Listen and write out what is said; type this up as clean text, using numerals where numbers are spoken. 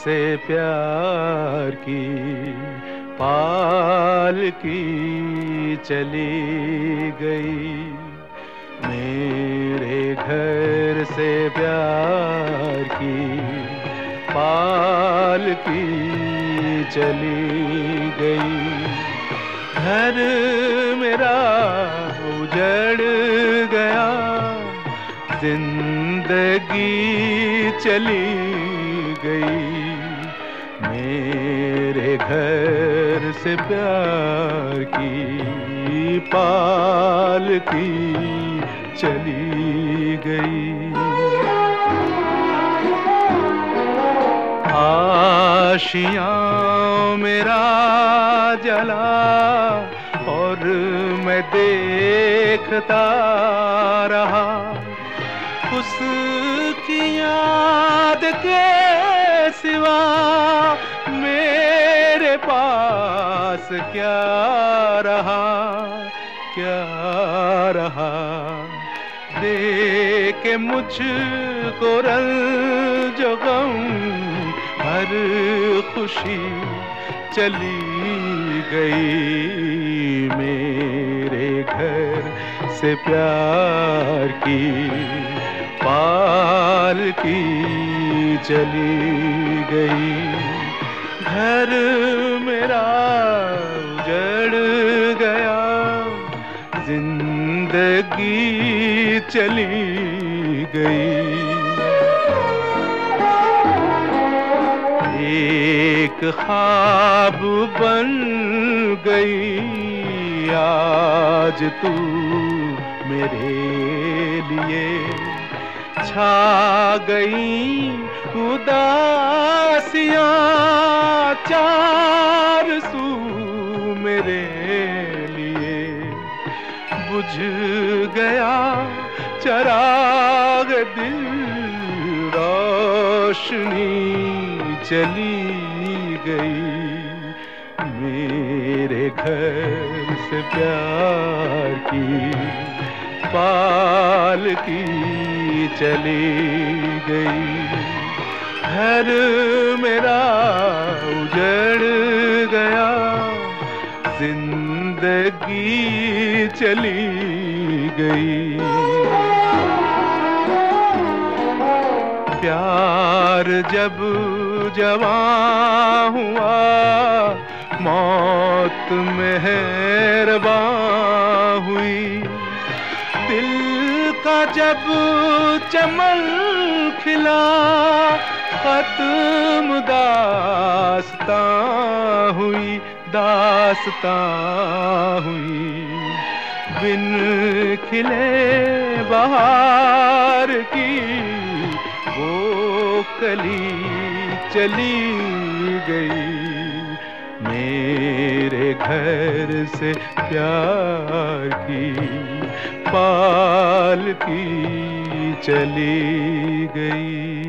से प्यार की पालकी चली गई। मेरे घर से प्यार की पालकी चली गई। घर मेरा उजड़ गया, जिंदगी चली गई। मेरे घर से प्यार की पालकी चली गई। आशियाँ मेरा जला और मैं देखता रहा। उसकी याद के सिवा मेरे पास क्या रहा, क्या रहा। दे के मुझको रंज गम हर खुशी चली गई। मेरे घर से प्यार की पालकी चली गई। घर मेरा उजड़ गया, जिंदगी चली गई। एक ख्वाब बन गई आज तू मेरे लिए। छा गई उदासियां चार सू मेरे लिए। बुझ गया चराग दिल, रोशनी चली गई। मेरे घर से प्यार की पालकी चली गई। घर मेरा उजड़ गया, जिंदगी चली गई। प्यार जब जवां हुआ, मौत मेहरबान हुई। दिल का जब चमन खिला, खत्म दास्तां हुई, दास्तां हुई। बिन खिले बहार की वो कली चली गई। मेरे घर से प्यार की पालकी चली गई।